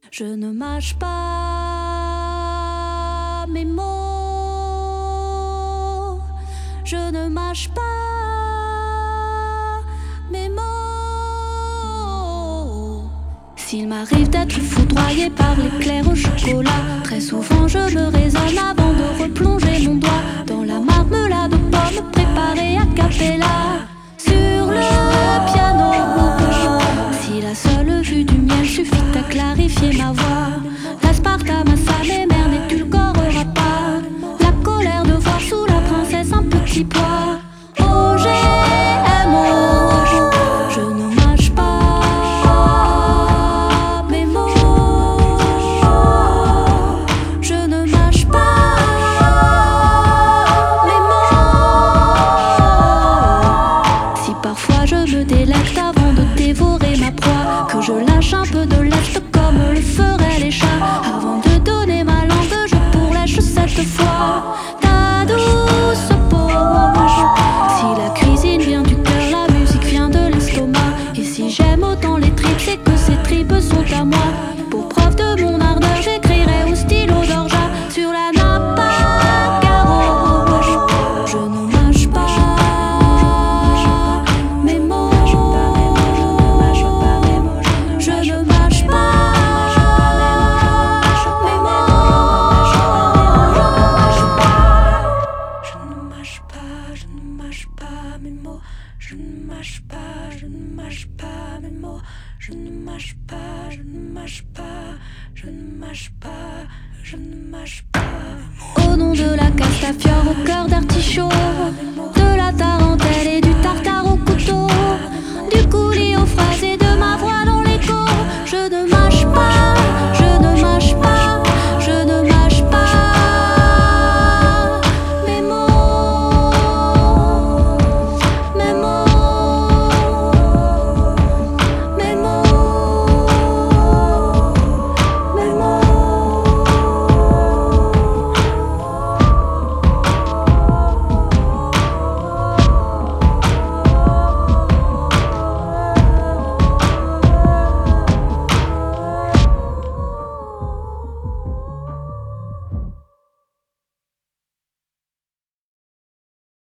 Je ne mâche pas mes mots. Je ne mâche pas mes mots. S'il m'arrive d'être foudroyé par l'éclair au chocolat, très souvent je me raisonne avant de replonger mon doigt dans la marmelade aux pommes préparée à cappella sur le piano. Si la seule vue du miel suffit à clarifier ma voix, l'aspartame à sa mère n'édulcorera pas la colère de voir sous la princesse un petit pois. Oh GMO, je ne mâche pas mes mots. Je ne mâche pas mes mots. Si parfois je me délecte avant de dévorer ma proie, que je lâche un peu de lest comme le feraient les chats, avant de donner ma langue je pourlèche cette fois ta douce peau. Si la cuisine vient du cœur, la musique vient de l'estomac. Et si j'aime autant les tripes, c'est que ces tripes sont à moi. Pour preuve de mon ardeur, j'écrirai au stylo d'orgeat sur la nappe à carreaux. Je ne mâche pas mes mots. Je ne mâche pas mes mots. Je ne mâche pas, je ne mâche pas mes mots. Je ne mâche pas, je ne mâche pas mes mots. Je ne mâche pas, je ne mâche pas, je ne mâche pas, je ne mâche pas. Au nom de la castafiore au cœur d'artichaut, de la tarentelle et du tartare au couteau, du coulis aux fraises et de ma voix dans l'écho, je ne mâche pas